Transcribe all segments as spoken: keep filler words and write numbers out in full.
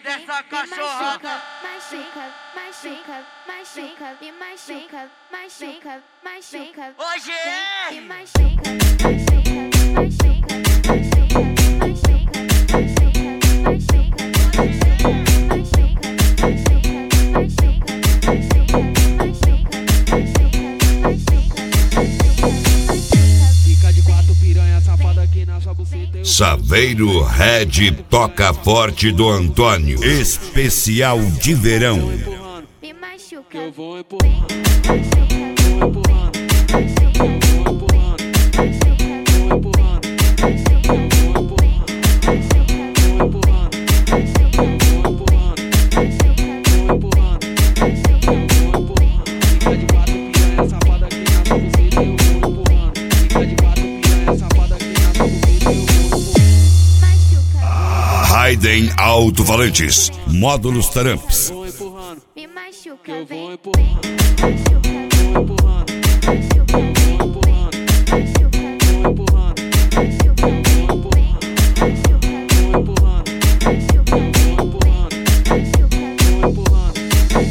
dessa cachorrada. Machuca, machuca, machuca, me machuca, machuca, machuca. Hoje é! Me machuca, machuca, machuca, machuca, machuca, machuca, machuca, Fica de quatro piranha safada aqui na sua buceta. Saveiro Red toca forte do Antônio. Especial de verão. me machuca. Que eu vou empurrando, vou empurrando, vou empurrando, vou empurrando, vou empurrando, fica de quatro piranha safada aqui na sua buceta eu vou empurrando. Fica de quatro piranha safada aqui na sua buceta eu vou empurrando. Raiden Alto-Falantes. Módulos Taramps. Vou empurrando, Me machuca, que eu vem, vou empurrando, vou empurrando, vou empurrando, vou empurrando, vou empurrando, vou empurrando, vou empurrando.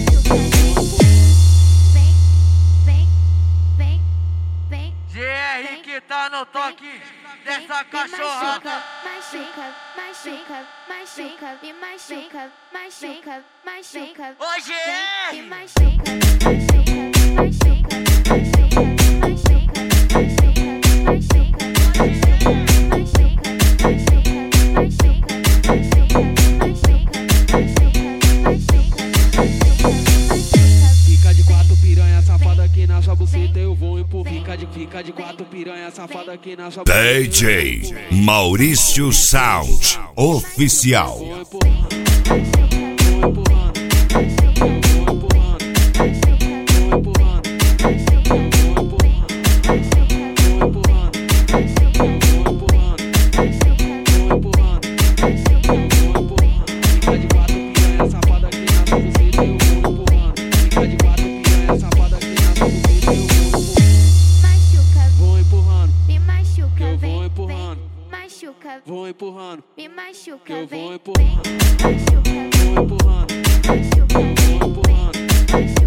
vem, vem, vem, vem. G R que tá no toque dessa cachorrada. Machuca, machuca, machuca, me machuca, machuca, machuca. Hoje Me é! machuca, machuca, machuca, machuca, machuca, machuca, machuca, Fica de quatro piranha safada aqui na sua buceta eu vou empurrar. Fica de, fica de quatro piranha safada aqui na sua buceta. D J Maurício Sound Oficial. Vou empurrando, vou empurrando, vou empurrando, vou empurrando, vou empurrando, vou empurrando, vou empurrando, vou empurrando, vou empurrando. Fica de quatro piranha safada aqui na sua buceta eu vou empurrando. Fica de quatro piranha safada aqui na sua buceta eu vou empurrando. machuca, Vou empurrando, me que machuca, eu vou vem, empurrando, machuca, vou empurrando, me que machuca, eu vem, vou empurrando, machuca, vou empurrando, machuca, vou empurrando. machuca.